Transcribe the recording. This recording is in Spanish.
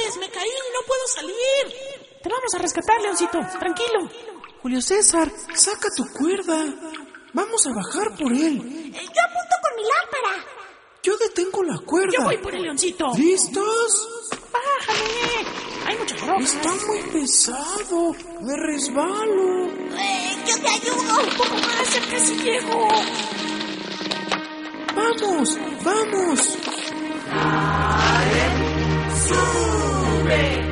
ayudes! ¡Me caí! ¡No puedo salir! Te vamos a rescatar, Leoncito. Tranquilo. Julio César, saca tu cuerda. Vamos a bajar por él. Yo apunto con mi lámpara. Yo detengo la cuerda. Yo voy por el Leoncito. ¿Listos? ¡Bájale! Hay mucha ropa. Está muy pesado. Me resbalo. Yo te ayudo. Un poco más, ya casi llego. ¡Vamos! ¡Vamos! ¡Sube!